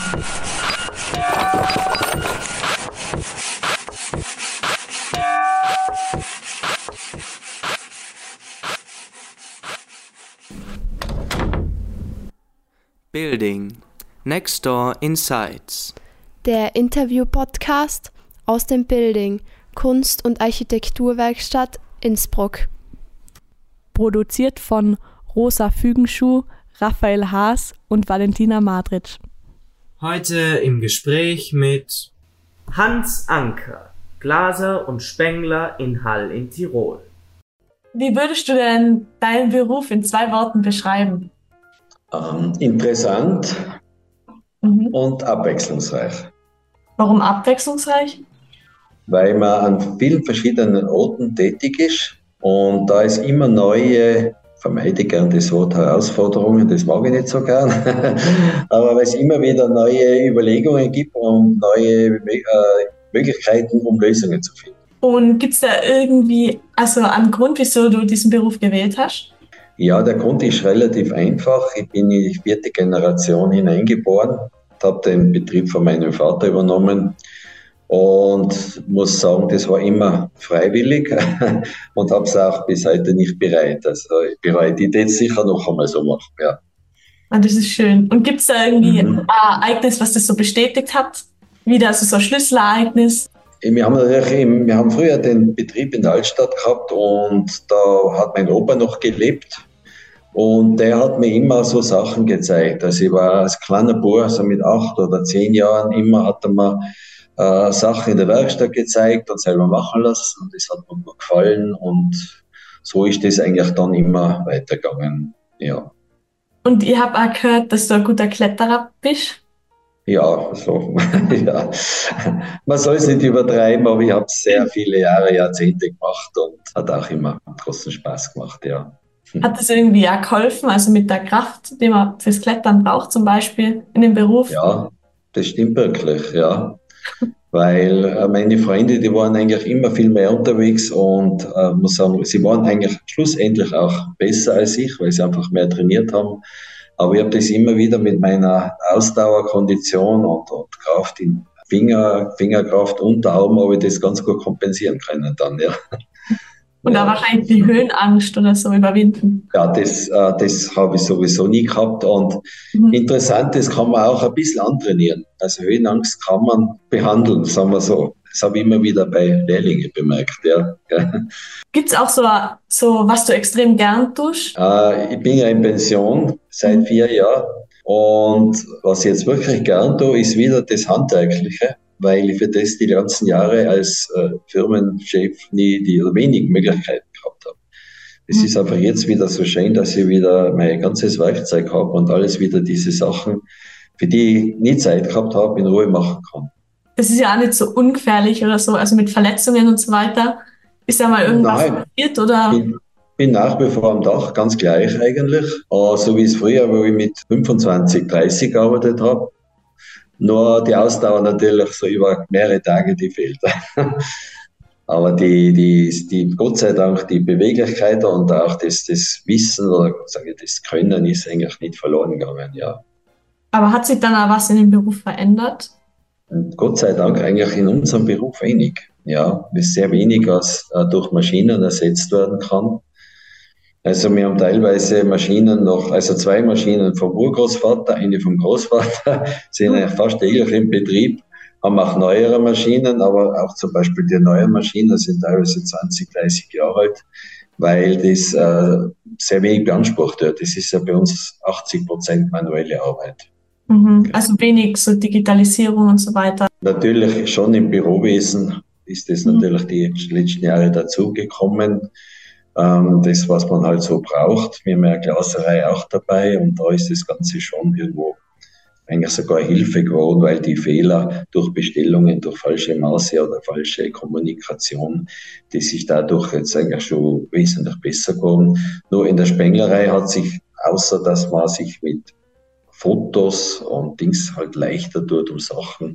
Building. Next Door Insights. Der Interview-Podcast aus dem Building, Kunst- und Architekturwerkstatt Innsbruck. Produziert von Rosa Fügenschuh, Raphael Haas und Valentina Madritsch. Heute im Gespräch mit Hans Anker, Glaser und Spengler in Hall in Tirol. Wie würdest du denn deinen Beruf in 2 Worten beschreiben? Interessant und abwechslungsreich. Warum abwechslungsreich? Weil man an vielen verschiedenen Orten tätig ist und da ist immer neue, vermeide ich gern das Wort Herausforderungen, das mag ich nicht so gern, aber weil es immer wieder neue Überlegungen gibt und neue Möglichkeiten, um Lösungen zu finden. Und gibt es da irgendwie einen Grund, wieso du diesen Beruf gewählt hast? Ja, der Grund ist relativ einfach. Ich bin in die 4. Generation hineingeboren, habe den Betrieb von meinem Vater übernommen und muss sagen, das war immer freiwillig und habe es auch bis heute nicht bereut. Also ich bereue die jetzt sicher noch einmal so machen, ja. Ah, das ist schön. Und gibt es da irgendwie ein Ereignis, was das so bestätigt hat? Wieder so ein Schlüsselereignis? Wir haben früher den Betrieb in der Altstadt gehabt und da hat mein Opa noch gelebt. Und der hat mir immer so Sachen gezeigt. Also ich war als kleiner Bub, also mit 8 oder 10 Jahren, immer hat er mir Sachen in der Werkstatt gezeigt und selber machen lassen. Und das hat mir gut gefallen. Und so ist das eigentlich dann immer weitergegangen. Ja. Und ich habe auch gehört, dass du ein guter Kletterer bist. Ja, so. Ja. Man soll es nicht übertreiben, aber ich habe es sehr viele Jahre, Jahrzehnte gemacht und hat auch immer großen Spaß gemacht, ja. Hat das irgendwie auch geholfen, also mit der Kraft, die man fürs Klettern braucht, zum Beispiel in dem Beruf? Ja, das stimmt wirklich, ja. Weil meine Freunde, die waren eigentlich immer viel mehr unterwegs und muss sagen, sie waren eigentlich schlussendlich auch besser als ich, weil sie einfach mehr trainiert haben. Aber ich habe das immer wieder mit meiner Ausdauer, Kondition und Kraft in Fingerkraft und Daumen habe ich das ganz gut kompensieren können dann, ja. Und auch wahrscheinlich die Höhenangst oder so überwinden. Ja, das habe ich sowieso nie gehabt. Und interessant, das kann man auch ein bisschen antrainieren. Also Höhenangst kann man behandeln, sagen wir so. Das habe ich immer wieder bei Lehrlingen bemerkt. Ja. Gibt es auch so, was du extrem gern tust? Ich bin ja in Pension seit 4 Jahren. Und was ich jetzt wirklich gern tue, ist wieder das Handwerkliche, weil ich für das die ganzen Jahre als Firmenchef nie die wenig Möglichkeiten gehabt habe. Es ist einfach jetzt wieder so schön, dass ich wieder mein ganzes Werkzeug habe und alles wieder diese Sachen, für die ich nie Zeit gehabt habe, in Ruhe machen kann. Das ist ja auch nicht so ungefährlich oder so, also mit Verletzungen und so weiter. Ist da mal irgendwas passiert oder? Ich bin nach wie vor am Dach, ganz gleich eigentlich. So wie es früher, wo ich mit 25, 30 gearbeitet habe. Nur die Ausdauer natürlich so über mehrere Tage, die fehlt. Aber die Gott sei Dank, die Beweglichkeit und auch das Wissen oder sage ich, das Können ist eigentlich nicht verloren gegangen, ja. Aber hat sich dann auch was in dem Beruf verändert? Und Gott sei Dank eigentlich in unserem Beruf wenig. Ja, ist sehr wenig, was durch Maschinen ersetzt werden kann. Also wir haben teilweise Maschinen noch, also 2 Maschinen vom Urgroßvater, eine vom Großvater, sind ja fast täglich im Betrieb, haben auch neuere Maschinen, aber auch zum Beispiel die neuen Maschinen sind teilweise 20, 30 Jahre alt, weil das sehr wenig beansprucht wird. Das ist ja bei uns 80% manuelle Arbeit. Also wenig so Digitalisierung und so weiter. Natürlich schon im Bürowesen ist das natürlich die letzten Jahre dazugekommen. Das, was man halt so braucht. Wir haben ja eine Glaserei auch dabei und da ist das Ganze schon irgendwo eigentlich sogar Hilfe geworden, weil die Fehler durch Bestellungen, durch falsche Maße oder falsche Kommunikation, die sich dadurch jetzt eigentlich schon wesentlich besser geworden. Nur in der Spenglerei hat sich, außer dass man sich mit Fotos und Dings halt leichter tut, um Sachen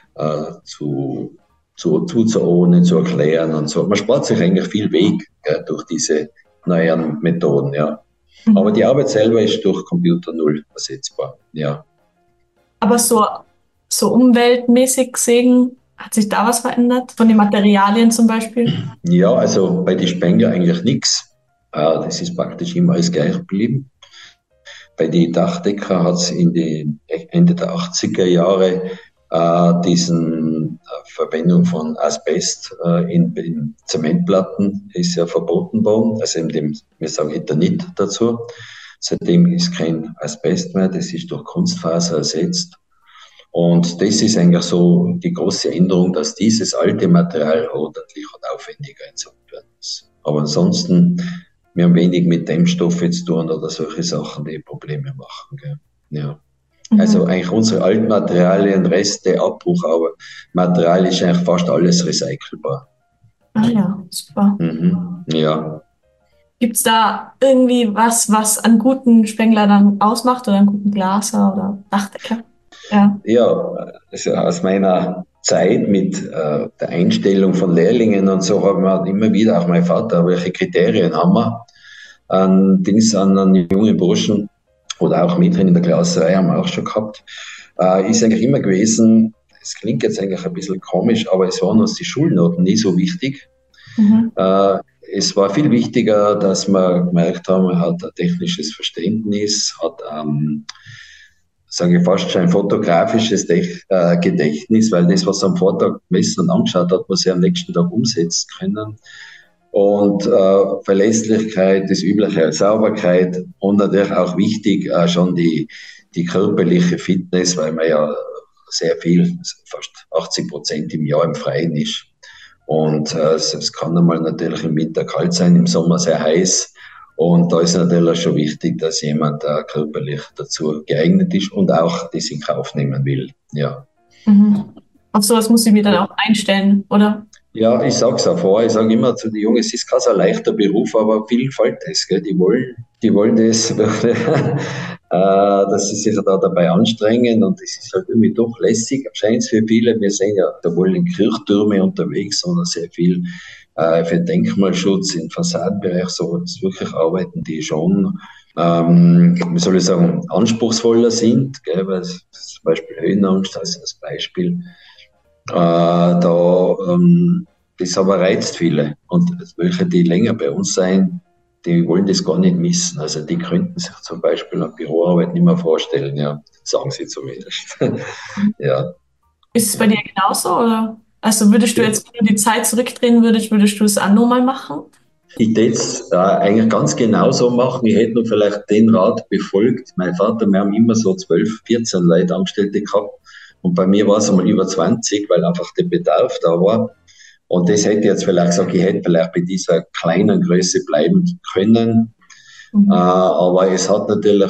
zuzuordnen, zu erklären und so. Man spart sich eigentlich viel Weg durch diese neuen Methoden, ja. Aber die Arbeit selber ist durch Computer null ersetzbar, ja. Aber so so umweltmäßig gesehen? Hat sich da was verändert? Von den Materialien zum Beispiel? Ja, also bei den Spengler eigentlich nichts. Das ist praktisch immer alles gleich geblieben. Bei den Dachdecker hat es in den Ende der 80er Jahre diesen Verwendung von Asbest in Zementplatten ist ja verboten worden. Also wir sagen Ethanit dazu. Seitdem ist kein Asbest mehr, das ist durch Kunstfaser ersetzt. Und das ist eigentlich so die große Änderung, dass dieses alte Material ordentlich und aufwendiger entsorgt werden muss. Aber ansonsten, wir haben wenig mit Dämmstoffe zu tun oder solche Sachen, die Probleme machen. Gell? Ja. Also eigentlich unsere alten Materialien, Reste, Abbruch, aber Material ist eigentlich fast alles recycelbar. Ah ja, super. Ja. Gibt es da irgendwie was einen guten Spengler dann ausmacht oder einen guten Glaser oder Dachdecker? Ja, also aus meiner Zeit mit der Einstellung von Lehrlingen und so haben wir immer wieder, auch mein Vater, welche Kriterien haben wir an einen jungen Burschen oder auch Mädchen in der Glaserei haben wir auch schon gehabt, ist eigentlich immer gewesen, es klingt jetzt eigentlich ein bisschen komisch, aber es waren uns die Schulnoten nie so wichtig. Es war viel wichtiger, dass wir gemerkt haben, man hat ein technisches Verständnis, hat sage ich fast schon ein fotografisches Gedächtnis, weil das, was am Vortag gemessen und angeschaut hat, muss er am nächsten Tag umsetzen können. Und Verlässlichkeit, das Übliche, Sauberkeit und natürlich auch wichtig schon die körperliche Fitness, weil man ja sehr viel, fast 80% im Jahr im Freien ist. Und es kann einmal natürlich im Winter kalt sein, im Sommer sehr heiß. Und da ist natürlich schon wichtig, dass jemand körperlich dazu geeignet ist und auch das in Kauf nehmen will. Ja. Auf sowas muss ich mir dann auch einstellen, oder? Ja, ich sage es auch vorher, ich sage immer zu den Jungen, es ist kein so leichter Beruf, aber vielen gefällt das. Gell? Die wollen das wirklich, dass sie sich da dabei anstrengen und es ist halt irgendwie doch lässig, scheint es für viele. Wir sehen ja, da wollen in Kirchtürme unterwegs, sondern sehr viel für Denkmalschutz im Fassadenbereich, so wirklich arbeiten die schon, wie soll ich sagen, anspruchsvoller sind, gell, weil zum Beispiel Höhenangst als Beispiel, das aber reizt viele und welche, die länger bei uns sein, die wollen das gar nicht missen, also die könnten sich zum Beispiel eine Büroarbeit nicht mehr vorstellen, ja, sagen sie zumindest. Ja. Ist es bei dir genauso, oder? Also würdest du jetzt, wenn du die Zeit zurückdrehen würdest du es auch nochmal machen? Ich hätte es eigentlich ganz genau so machen. Ich hätte nur vielleicht den Rat befolgt. Mein Vater, wir haben immer so 12, 14 Leute Angestellte gehabt. Und bei mir war es einmal über 20, weil einfach der Bedarf da war. Und das hätte ich jetzt vielleicht gesagt, ich hätte vielleicht bei dieser kleinen Größe bleiben können. Aber es hat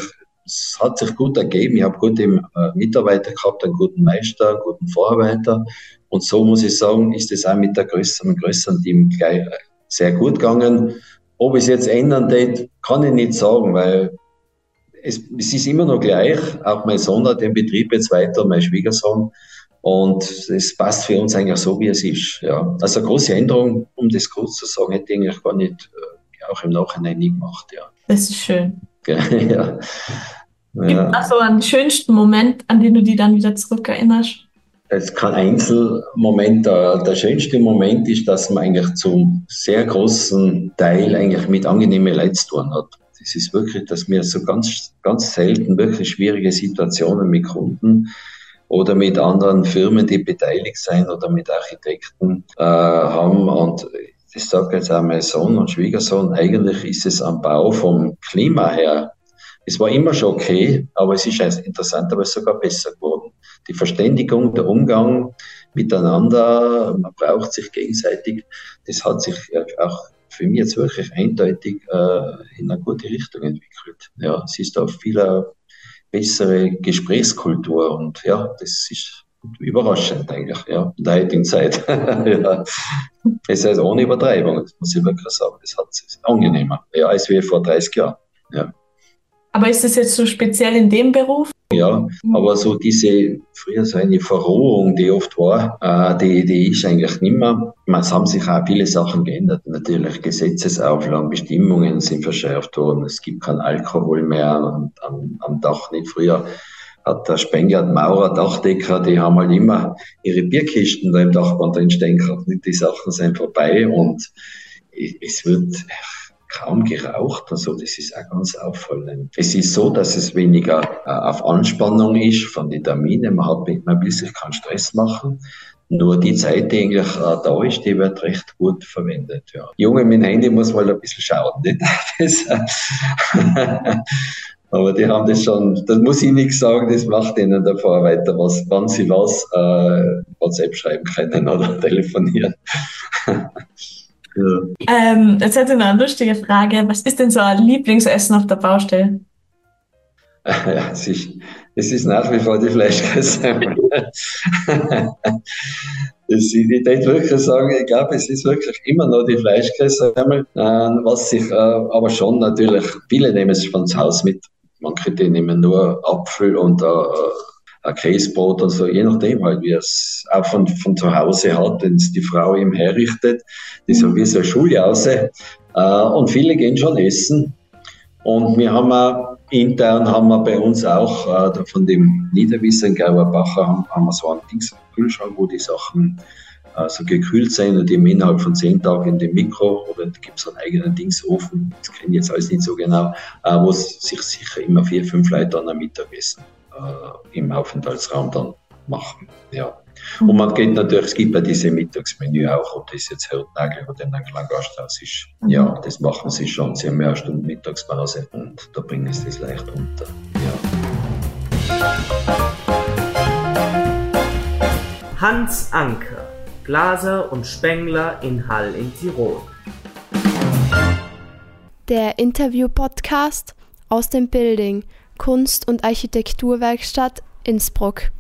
sich gut ergeben. Ich habe gute Mitarbeiter gehabt, einen guten Meister, einen guten Vorarbeiter. Und so muss ich sagen, ist es auch mit einem größeren Team gleich sehr gut gegangen. Ob ich es jetzt ändern tät, kann ich nicht sagen, weil es ist immer noch gleich. Auch mein Sohn hat den Betrieb jetzt weiter, mein Schwiegersohn. Und es passt für uns eigentlich so, wie es ist. Ja. Also eine große Änderung, um das kurz zu sagen, hätte ich eigentlich gar nicht, auch im Nachhinein nie gemacht. Ja. Das ist schön. Ja. Gibt es auch so einen schönsten Moment, an den du dich dann wieder zurückerinnerst? Es ist kein Einzelmoment. Der schönste Moment ist, dass man eigentlich zum sehr großen Teil eigentlich mit angenehmen Leuten zu tun hat. Das ist wirklich, dass wir so ganz, ganz selten wirklich schwierige Situationen mit Kunden oder mit anderen Firmen, die beteiligt sind oder mit Architekten haben. Und das sagt jetzt auch mein Sohn und Schwiegersohn, eigentlich ist es am Bau vom Klima her, es war immer schon okay, aber es ist interessanterweise sogar besser geworden. Die Verständigung, der Umgang miteinander, man braucht sich gegenseitig, das hat sich auch für mich jetzt wirklich eindeutig in eine gute Richtung entwickelt. Ja, es ist auch viel bessere Gesprächskultur und ja, das ist überraschend eigentlich, ja, in der heutigen Zeit. Ja. Es ist ohne Übertreibung, das muss ich wirklich sagen, das hat sich angenehmer, ja, als wie vor 30 Jahren. Ja. Aber ist das jetzt so speziell in dem Beruf? Ja, aber so früher so eine Verrohung, die oft war, die ist eigentlich nicht mehr. Es haben sich auch viele Sachen geändert. Natürlich Gesetzesauflagen, Bestimmungen sind verschärft worden. Es gibt kein Alkohol mehr am Dach nicht. Früher hat der Spengler, die Maurer, Dachdecker, die haben halt immer ihre Bierkisten da im Dachboden drin stehen gehabt. Die Sachen sind vorbei und es wird kaum geraucht. Also das ist auch ganz auffallend. Es ist so, dass es weniger auf Anspannung ist von den Terminen. Man will sich keinen Stress machen. Nur die Zeit, die eigentlich da ist, die wird recht gut verwendet. Ja. Junge, mit dem Handy muss man ein bisschen schauen. Nicht? Aber die haben das schon, das muss ich nicht sagen, das macht ihnen der Vorarbeiter, wann sie WhatsApp schreiben können oder telefonieren. Ja. Jetzt hätte ich noch eine lustige Frage. Was ist denn so ein Lieblingsessen auf der Baustelle? Ja, es ist nach wie vor die Fleischkäse. Ich würde wirklich sagen, ich glaube, es ist wirklich immer noch die Fleischkäse, was sich aber schon natürlich, viele nehmen es von zu Hause mit. Manche, die nehmen nur Apfel und ein Käsebrot und so, je nachdem halt, wie es auch von zu Hause hat, wenn es die Frau ihm herrichtet. Das ist so wie so eine Schuljause. Und viele gehen schon essen. Und wir haben intern bei uns auch von dem Niederwisser in Gauerbacher haben wir so einen Kühlschrank, wo die Sachen so gekühlt sind und eben innerhalb von 10 Tagen in dem Mikro, oder da gibt es einen eigenen Dingsofen, das kenne ich jetzt alles nicht so genau, wo sich sicher immer 4-5 Leute dann am Mittagessen im Aufenthaltsraum dann machen. Ja. Und man geht natürlich, es gibt ja diese Mittagsmenü auch, ob das jetzt Hirtnagel oder in einem kleinen Gasthaus ist. Ja, das machen sie schon. Sie haben ja eine Stunde Mittagspause und da bringen sie das leicht unter. Ja. Hans Anker, Glaser und Spengler in Hall in Tirol. Der Interview-Podcast aus dem Building Kunst- und Architekturwerkstatt Innsbruck.